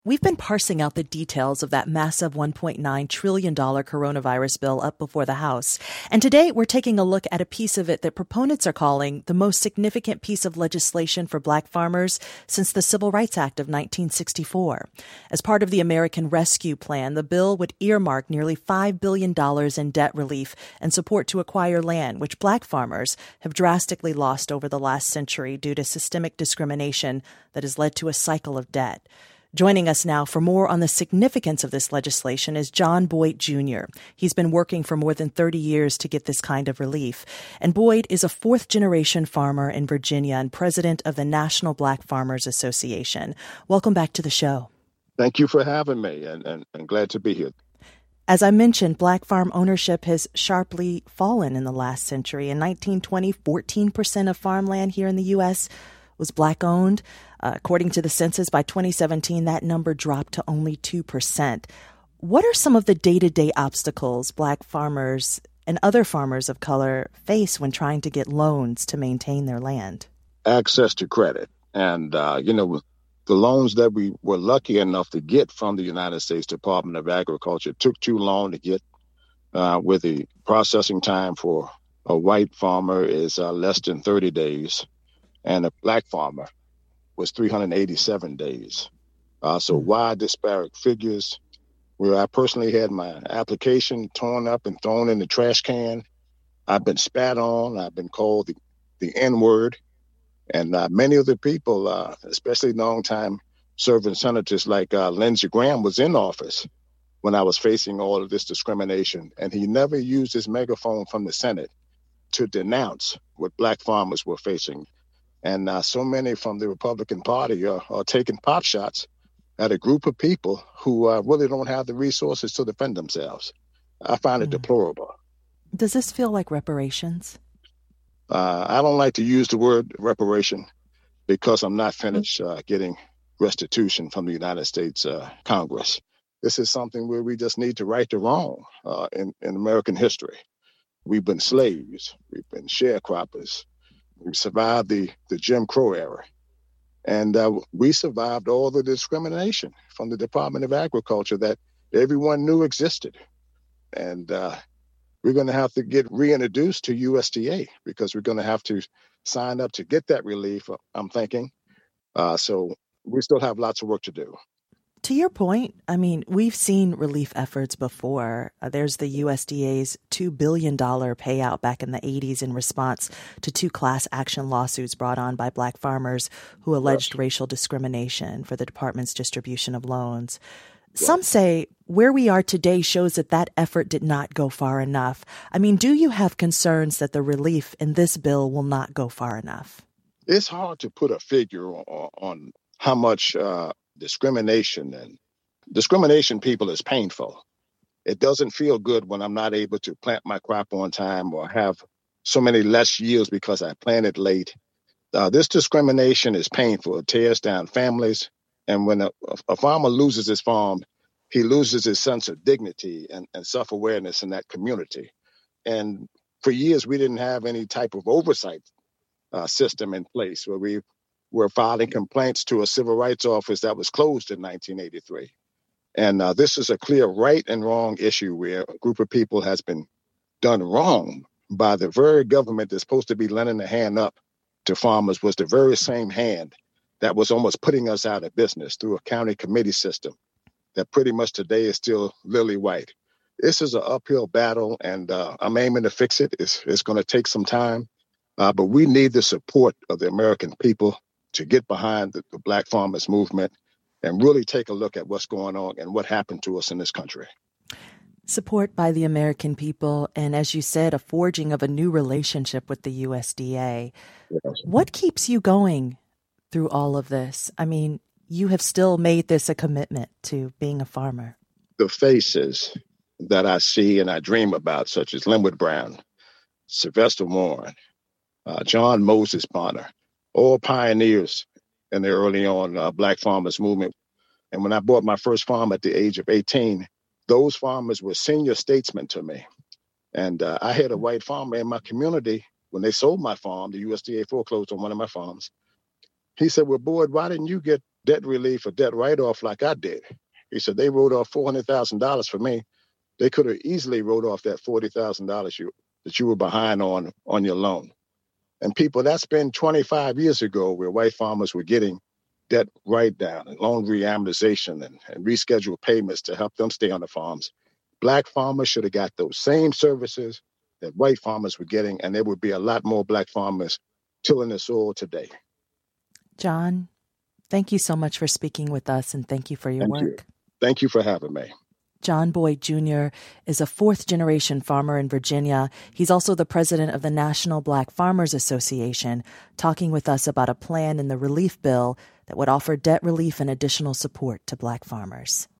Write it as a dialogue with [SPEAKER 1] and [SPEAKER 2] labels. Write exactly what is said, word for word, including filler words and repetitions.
[SPEAKER 1] We've been parsing out the details of that massive one point nine trillion dollars coronavirus bill up before the House. And today we're taking a look at a piece of it that proponents are calling the most significant piece of legislation for black farmers since the Civil Rights Act of nineteen sixty-four. As part of the American Rescue Plan, the bill would earmark nearly five billion dollars in debt relief and support to acquire land, which black farmers have drastically lost over the last century due to systemic discrimination that has led to a cycle of debt. Joining us now for more on the significance of this legislation is John Boyd Junior He's been working for more than thirty years to get this kind of relief. And Boyd is a fourth-generation farmer in Virginia and president of the National Black Farmers Association. Welcome back to the show.
[SPEAKER 2] Thank you for having me, and, and, and glad to be here.
[SPEAKER 1] As I mentioned, black farm ownership has sharply fallen in the last century. In nineteen twenty, fourteen percent of farmland here in the U S was black-owned. Uh, according to the census, by twenty seventeen, that number dropped to only two percent. What are some of the day-to-day obstacles black farmers and other farmers of color face when trying to get loans to maintain their land?
[SPEAKER 2] Access to credit. And, uh, you know, the loans that we were lucky enough to get from the United States Department of Agriculture took too long to get, uh, with the processing time for a white farmer is uh, less than thirty days. And a black farmer was three hundred eighty-seven days. Uh, so wide disparate figures, where I personally had my application torn up and thrown in the trash can. I've been spat on. I've been called the, the N-word. And uh, many of the people, uh, especially longtime serving senators like uh, Lindsey Graham, was in office when I was facing all of this discrimination. And he never used his megaphone from the Senate to denounce what black farmers were facing. And uh, so many from the Republican Party are, are taking pot shots at a group of people who uh, really don't have the resources to defend themselves. I find it mm. deplorable.
[SPEAKER 1] Does this feel like reparations?
[SPEAKER 2] Uh, I don't like to use the word reparation because I'm not finished uh, getting restitution from the United States uh, Congress. This is something where we just need to right the wrong uh, in, in American history. We've been slaves. We've been sharecroppers. We survived the, the Jim Crow era, and uh, we survived all the discrimination from the Department of Agriculture that everyone knew existed. And uh, we're going to have to get reintroduced to U S D A because we're going to have to sign up to get that relief, I'm thinking. Uh, so we still have lots of work to do.
[SPEAKER 1] To your point, I mean, we've seen relief efforts before. Uh, there's the U S D A's two billion dollars payout back in the eighties in response to two class action lawsuits brought on by black farmers who alleged yes. racial discrimination for the department's distribution of loans. Yes. Some say where we are today shows that that effort did not go far enough. I mean, do you have concerns that the relief in this bill will not go far enough?
[SPEAKER 2] It's hard to put a figure on, on how much uh, discrimination and discrimination people is painful. It doesn't feel good when I'm not able to plant my crop on time or have so many less yields because I planted late. Uh, this discrimination is painful. It tears down families. And when a, a farmer loses his farm, he loses his sense of dignity and, and self-awareness in that community. And for years, we didn't have any type of oversight uh, system in place where we were filing complaints to a civil rights office that was closed in nineteen eighty-three. And uh, this is a clear right and wrong issue where a group of people has been done wrong by the very government that's supposed to be lending a hand up to farmers, was the very same hand that was almost putting us out of business through a county committee system that pretty much today is still lily white. This is an uphill battle, and uh, I'm aiming to fix it. It's, it's going to take some time, uh, but we need the support of the American people to get behind the, the Black Farmers Movement and really take a look at what's going on and what happened to us in this country.
[SPEAKER 1] Support by the American people, and as you said, a forging of a new relationship with the U S D A. Yes. What keeps you going through all of this? I mean, you have still made this a commitment to being a farmer.
[SPEAKER 2] The faces that I see and I dream about, such as Linwood Brown, Sylvester Warren, uh, John Moses Bonner, all pioneers in the early on uh, Black Farmers Movement. And when I bought my first farm at the age of eighteen, those farmers were senior statesmen to me. And uh, I had a white farmer in my community. When they sold my farm, the U S D A foreclosed on one of my farms. He said, well, Boyd, why didn't you get debt relief or debt write-off like I did. He said, they wrote off four hundred thousand dollars for me. They could have easily wrote off that forty thousand dollars you, that you were behind on, on your loan. And people, that's been twenty-five years ago where white farmers were getting debt write-down and loan reamortization and, and rescheduled payments to help them stay on the farms. Black farmers should have got those same services that white farmers were getting, and there would be a lot more black farmers tilling the soil today.
[SPEAKER 1] John, thank you so much for speaking with us, and thank you for your
[SPEAKER 2] Thank
[SPEAKER 1] work.
[SPEAKER 2] you. Thank you for having me.
[SPEAKER 1] John Boyd Junior is a fourth-generation farmer in Virginia. He's also the president of the National Black Farmers Association, talking with us about a plan in the relief bill that would offer debt relief and additional support to black farmers.